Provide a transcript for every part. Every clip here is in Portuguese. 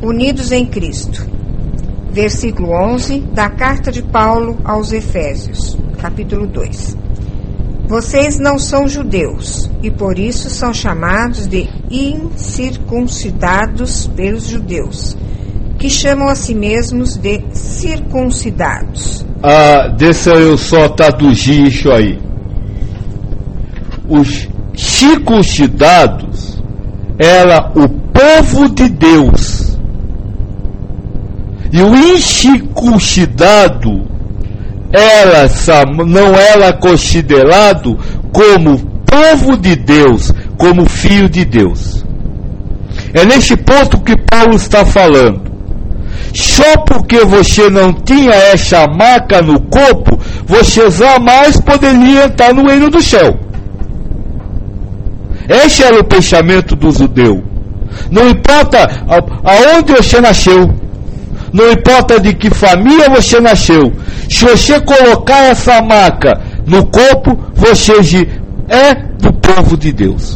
Unidos em Cristo. Versículo 11 da carta de Paulo aos Efésios, capítulo 2. Vocês não são judeus e por isso são chamados de incircuncidados pelos judeus, que chamam a si mesmos de circuncidados. Deixa eu só traduzir isso aí. Os circuncidados era o povo de Deus. E o incircuncidado não era considerado como povo de Deus, como filho de Deus. É nesse ponto que Paulo está falando. Só porque você não tinha essa marca no corpo, você jamais poderia entrar no reino do céu. Esse era o pensamento do judeu. Não importa aonde você nasceu, não importa de que família você nasceu, se você colocar essa marca no corpo, você é do povo de Deus.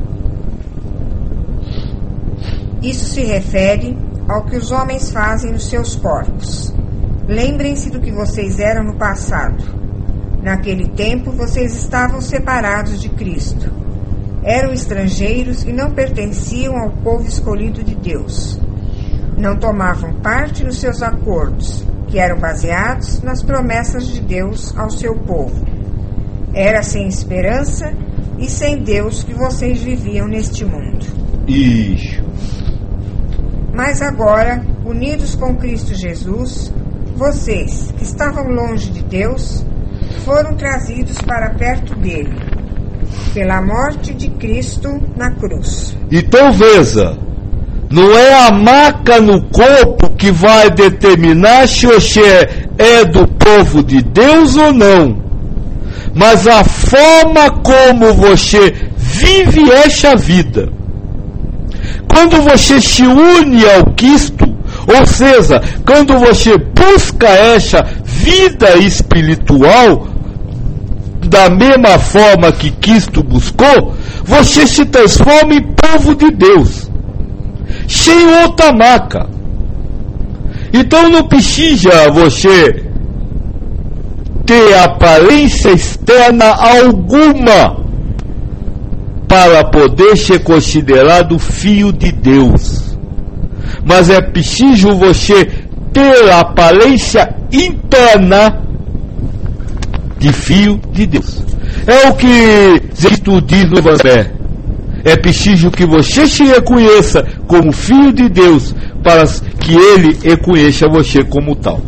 Isso se refere ao que os homens fazem nos seus corpos. Lembrem-se do que vocês eram no passado. Naquele tempo, vocês estavam separados de Cristo. Eram estrangeiros e não pertenciam ao povo escolhido de Deus. Não tomavam parte nos seus acordos, que eram baseados nas promessas de Deus ao seu povo. Era sem esperança e sem Deus que vocês viviam neste mundo. Isso. Mas agora, unidos com Cristo Jesus, vocês, que estavam longe de Deus, foram trazidos para perto dele, pela morte de Cristo na cruz. Então veja, não é a marca no corpo que vai determinar se você é do povo de Deus ou não, mas a forma como você vive essa vida. Quando você se une ao Cristo, ou seja, quando você busca essa vida espiritual, da mesma forma que Cristo buscou, você se transforma em povo de Deus, sem outra marca. Então não precisa você ter aparência externa alguma para poder ser considerado filho de Deus. Mas é preciso você ter a aparência interna de filho de Deus. É o que Cristo diz no Evangelho. É preciso que você se reconheça como filho de Deus, para que Ele reconheça você como tal.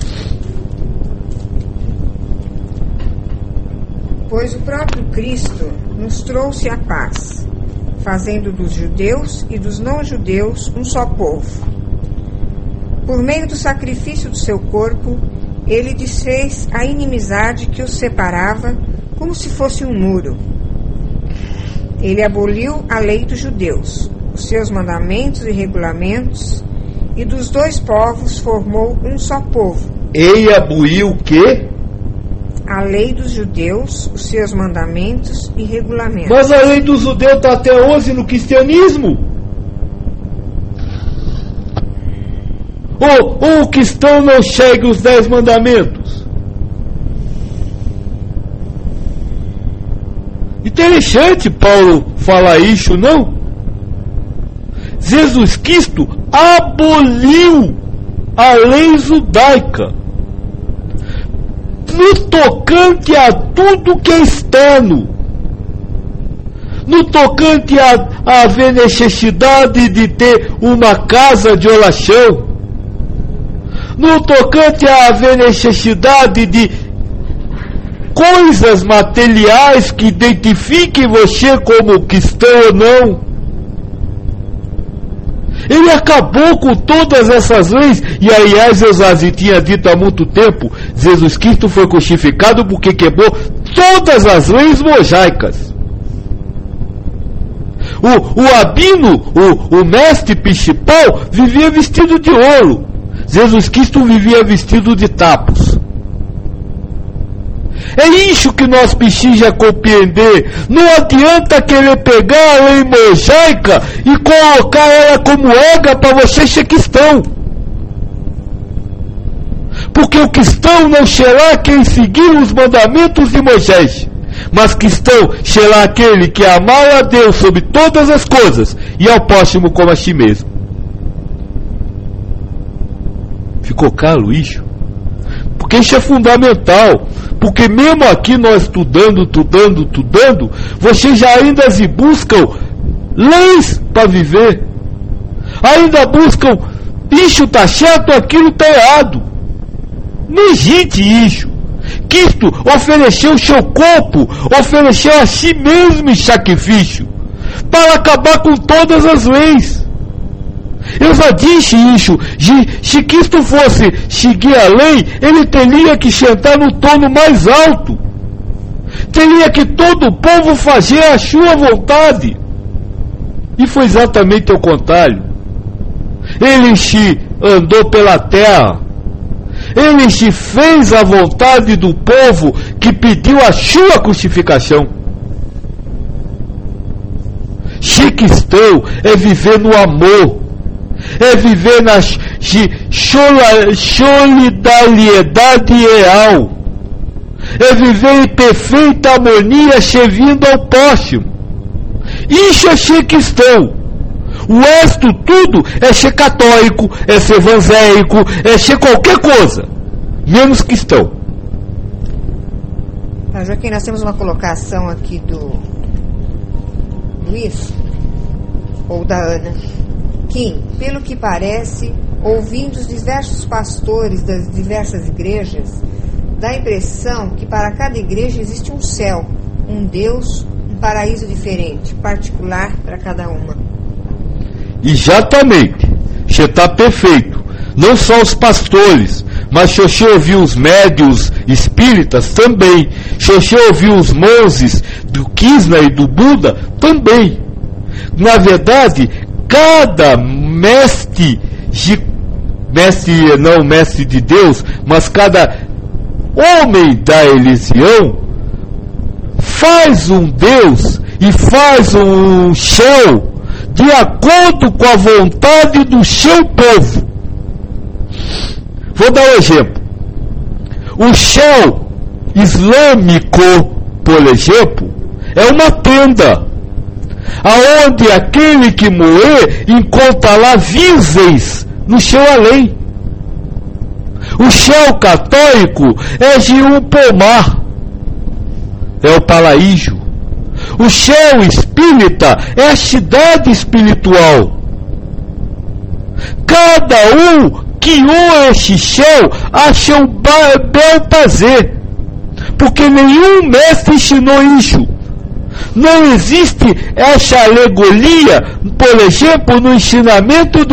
Pois o próprio Cristo nos trouxe a paz, fazendo dos judeus e dos não-judeus um só povo. Por meio do sacrifício do seu corpo, Ele desfez a inimizade que os separava como se fosse um muro. Ele aboliu a lei dos judeus, os seus mandamentos e regulamentos, e dos dois povos formou um só povo. Ele aboliu o quê? A lei dos judeus, os seus mandamentos e regulamentos. Mas a lei dos judeus está até hoje no cristianismo. Ou o cristão não segue os 10 mandamentos? Interessante Paulo falar isso, não? Jesus Cristo aboliu a lei judaica no tocante a tudo que é externo, no tocante a haver necessidade de ter uma casa de oração, no tocante a haver necessidade de coisas materiais que identifiquem você como cristão ou não. Ele acabou com todas essas leis, e aliás eu já tinha dito há muito tempo, Jesus Cristo foi crucificado porque quebrou todas as leis mosaicas. O rabino, o mestre principal, vivia vestido de ouro. Jesus Cristo vivia vestido de tapos. É isso que nós precisamos compreender. Não adianta querer pegar a lei mosaica e colocar ela como regra para você ser cristão. Porque o cristão não será quem seguir os mandamentos de Moisés, mas cristão será aquele que amar a Deus sobre todas as coisas e ao próximo como a si mesmo. Ficou claro isso? Porque isso é fundamental. Porque mesmo aqui nós estudando, vocês já ainda se buscam leis para viver. Ainda buscam, isso está certo, aquilo está errado. Não existe isso. Cristo ofereceu o seu corpo, ofereceu a si mesmo em sacrifício, para acabar com todas as leis. Eu já disse isso. Se Cristo fosse seguir a lei, ele teria que sentar no trono mais alto. Teria que todo o povo fazer a sua vontade. E foi exatamente o contrário. Ele se andou pela terra. Ele se fez a vontade do povo que pediu a sua crucificação. Ser cristão é viver no amor, é viver na solidariedade real, é viver em perfeita harmonia servindo ao próximo. Isso é ser cristão. O resto tudo é ser católico, é ser evangélico, é ser qualquer coisa, menos cristão. Joaquim, nós temos uma colocação aqui do Luiz, ou da Ana. Kim, pelo que parece, ouvindo os diversos pastores das diversas igrejas, dá a impressão que para cada igreja existe um céu, um Deus, um paraíso diferente, particular para cada uma. Exatamente, você está perfeito. Não só os pastores, mas se você ouvir os médios espíritas também, se você ouvir os monges do Krishna e do Buda também. Na verdade, cada mestre de Deus, mas cada homem da religião faz um Deus e faz um céu de acordo com a vontade do seu povo. Vou dar um exemplo. O céu islâmico, por exemplo, é uma tenda, aonde aquele que morrer encontra lá virgens no seu além. O céu católico é de um pomar, é o paraíso. O céu espírita é a cidade espiritual. Cada um criou esse céu a seu bel prazer, porque nenhum mestre ensinou isso. Não existe essa alegoria, por exemplo, no ensinamento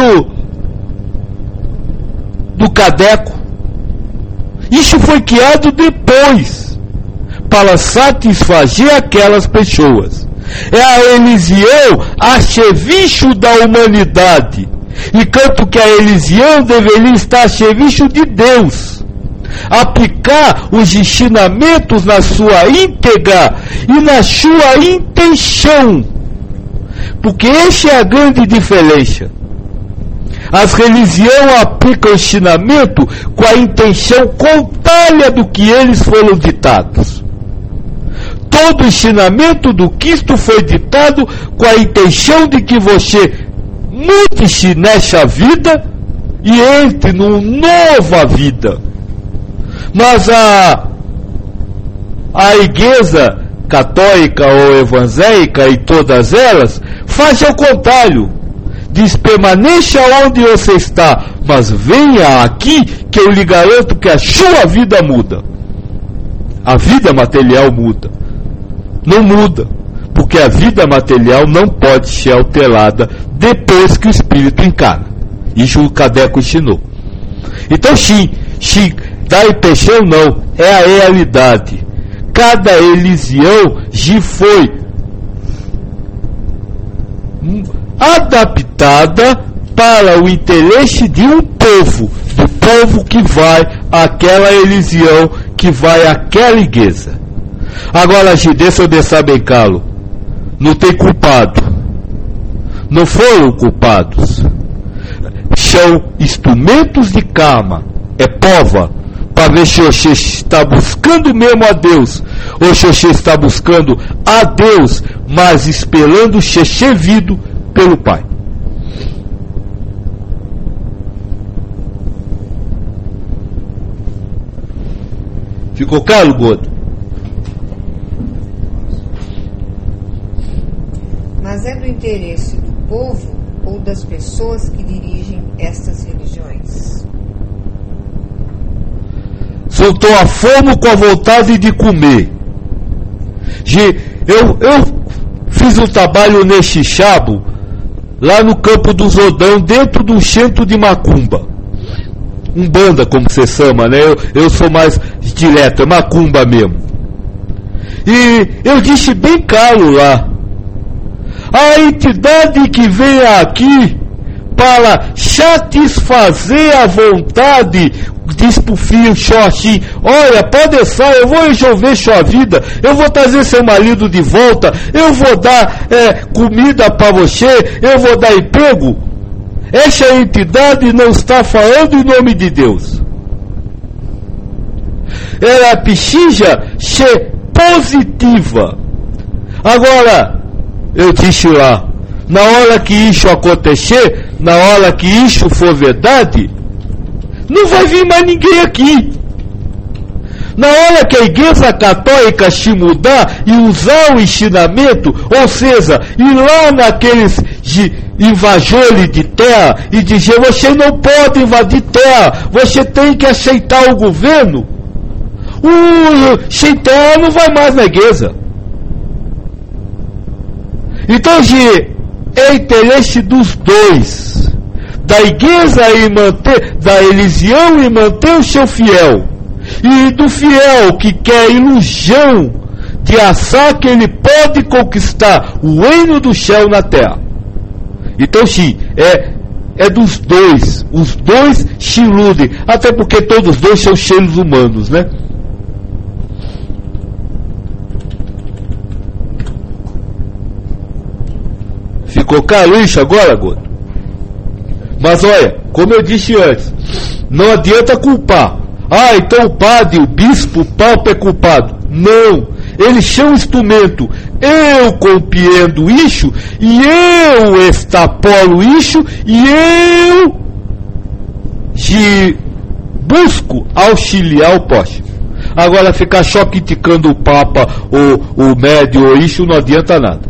do Cadeco. Isso foi criado depois, para satisfazer aquelas pessoas. É a religião a serviço da humanidade, enquanto que a religião deveria estar a serviço de Deus. Aplicar os ensinamentos na sua íntegra e na sua intenção, porque essa é a grande diferença. As religiões aplicam o ensinamento com a intenção contrária do que eles foram ditados. Todo o ensinamento do Cristo foi ditado com a intenção de que você mude-se nessa vida e entre numa nova vida. Mas a igreja católica ou evangélica e todas elas fazem o contrário. Diz: permaneça onde você está, mas venha aqui que eu lhe garanto que a sua vida muda. A vida material muda. Não muda, porque a vida material não pode ser alterada depois que o espírito encarna. Isso o Cadeco ensinou. Então sim, da impressão não, é a realidade. Cada religião já foi adaptada para o interesse de um povo, do povo que vai àquela religião que vai àquela igreja. Agora, deixa eu deixar bem claro, não tem culpado, não foram culpados, são instrumentos de karma, é prova para ver se você está buscando mesmo a Deus, ou se você está buscando a Deus, mas esperando ser servido pelo Pai. Ficou claro, Gordo? Mas é do interesse do povo ou das pessoas que dirigem estas religiões? Soltou a fome com a vontade de comer. Eu fiz um trabalho neste chabo, lá no Campo do Zodão, dentro do centro de Macumba. Umbanda, como você chama, né? Eu sou mais direto, é Macumba mesmo. E eu disse bem claro lá, a entidade que vem aqui para satisfazer a vontade, diz pro filho assim, olha, pode deixar, eu vou resolver sua vida, eu vou trazer seu marido de volta, eu vou dar comida para você, eu vou dar emprego. Essa entidade não está falando em nome de Deus. Ela precisa ser positiva. Agora, eu disse lá, na hora que isso acontecer, na hora que isso for verdade, não vai vir mais ninguém aqui. Na hora que a Igreja Católica se mudar e usar o ensinamento, ou seja, ir lá naqueles invasores de terra e dizer, você não pode invadir terra, você tem que aceitar o governo, o sem terra não vai mais na igreja. Então, é interesse dos dois, da igreja em manter, da religião em manter o seu fiel, e do fiel que quer a ilusão de achar que ele pode conquistar o reino do céu na terra. Então, sim, é dos dois, os dois se iludem, até porque todos dois são seres humanos, né? Ficou claro isso agora, Gordo? Mas olha, como eu disse antes, não adianta culpar. Ah, então o padre, o bispo, o papa é culpado. Não, eles são instrumento. Eu compreendo isso, e eu extrapolo isso, e eu busco auxiliar o próximo. Agora ficar só criticando o papa, ou o médium, ou isso, não adianta nada.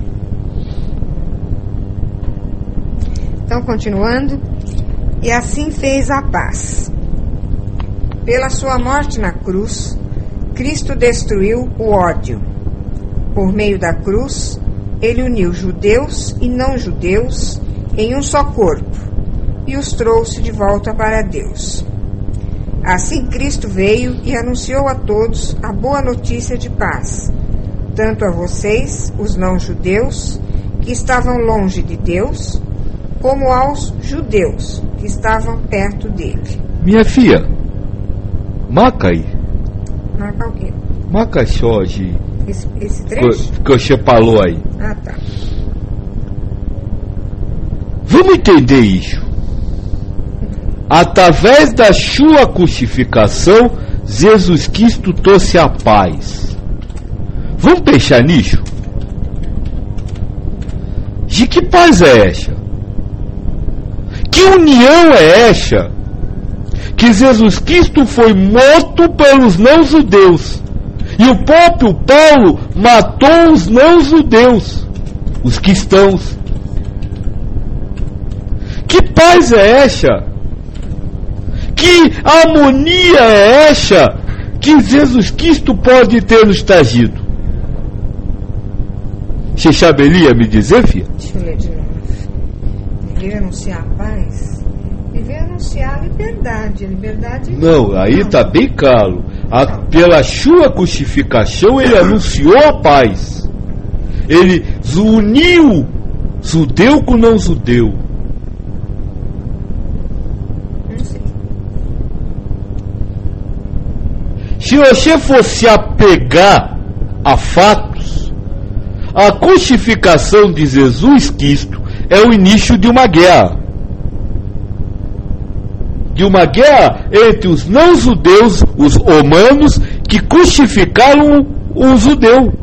Então, continuando, e assim fez a paz. Pela sua morte na cruz, Cristo destruiu o ódio. Por meio da cruz, ele uniu judeus e não judeus em um só corpo e os trouxe de volta para Deus. Assim Cristo veio e anunciou a todos a boa notícia de paz, tanto a vocês, os não judeus, que estavam longe de Deus, como aos judeus que estavam perto dele. Minha filha, marca aí. Marca o quê? Marca só de... Esse trecho? Que você falou aí. Ah, tá. Vamos entender isso. Através da sua crucificação, Jesus Cristo trouxe a paz. Vamos pensar nisso? De que paz é essa? Que união é essa? Que Jesus Cristo foi morto pelos não-judeus. E o próprio Paulo matou os não-judeus, os cristãos. Que paz é essa? Que harmonia é essa que Jesus Cristo pode ter nos trazido? Você saberia me dizer, filha? Deixa eu ler de novo. Viver anunciar a paz? Viver anunciar a liberdade. A liberdade não, aí está bem claro. Pela sua crucificação, ele anunciou a paz. Ele uniu judeu com não judeu. Se você fosse apegar a fatos, a crucificação de Jesus Cristo é o início de uma guerra. De uma guerra entre os não-judeus, os romanos, que crucificaram o judeu.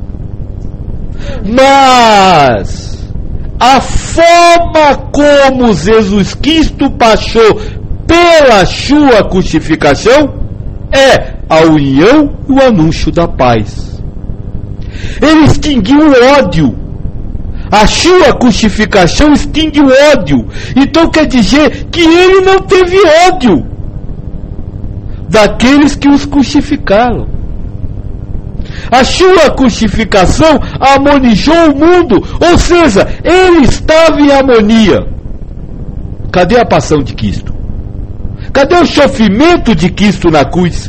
Mas a forma como Jesus Cristo passou pela sua crucificação é a união e o anúncio da paz. Ele extinguiu o ódio. A sua crucificação extingue o ódio. Então quer dizer que ele não teve ódio daqueles que os crucificaram. A sua crucificação harmonizou o mundo, ou seja, ele estava em harmonia. Cadê a paixão de Cristo? Cadê o sofrimento de Cristo na cruz?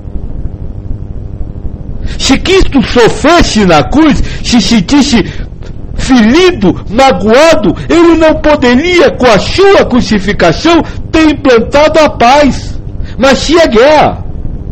Se Cristo sofresse na cruz, se sentisse ferido, magoado, ele não poderia, com a sua crucificação, ter implantado a paz, mas tinha guerra.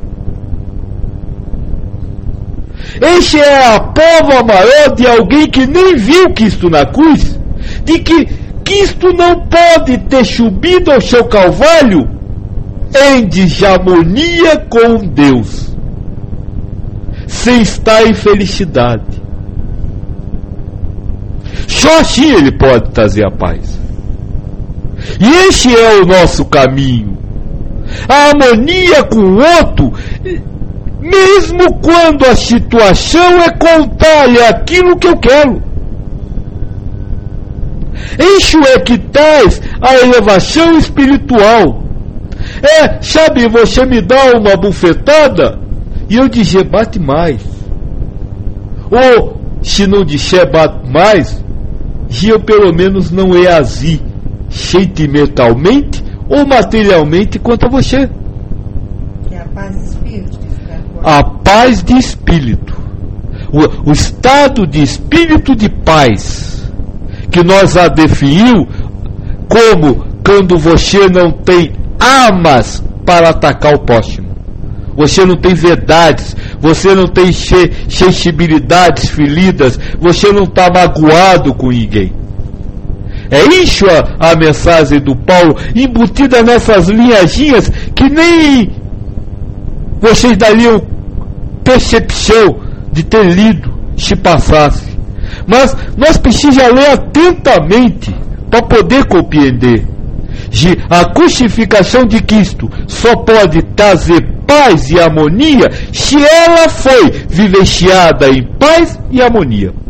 Este é a prova maior de alguém que nem viu Cristo na cruz, de que Cristo não pode ter subido ao seu calvário em desarmonia com Deus, sem estar em felicidade. Só assim ele pode trazer a paz. E esse é o nosso caminho. A harmonia com o outro, mesmo quando a situação é contrária àquilo que eu quero. Isso é que traz a elevação espiritual. Sabe, você me dá uma bufetada e eu dizer bate mais. Ou, se não disser bate mais, eu pelo menos não reagir sentimentalmente ou materialmente contra você. É a paz de espírito. A paz de espírito. O estado de espírito de paz, que nós a definiu como quando você não tem armas para atacar o próximo. Você não tem verdades, você não tem sensibilidades feridas, você não está magoado com ninguém. É isso a mensagem do Paulo, embutida nessas linhazinhas que nem vocês dariam percepção de ter lido, se passasse. Mas nós precisamos ler atentamente para poder compreender. A crucificação de Cristo só pode trazer paz e harmonia se ela foi vivenciada em paz e harmonia.